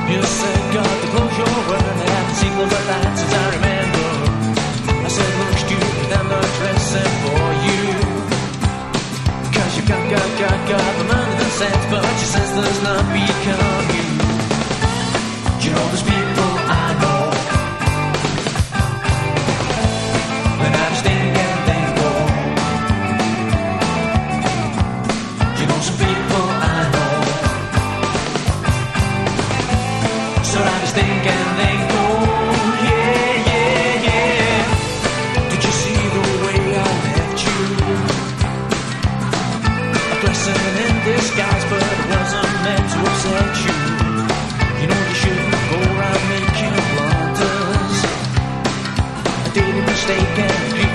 You said, God, to close your word. I haven't seen close like that since I remember. I said, look stupid, I'm not dressing for you. Cause you got the money and sense, but she says there's not become you. Do you know there's people I know when I just think and they go. Do you know some people I know, so I just think and they go. Yeah, yeah, yeah. Did you see the way I left you? A blessing in disguise, but it wasn't meant to upset you. You know you shouldn't go around making blunders. I did a mistake and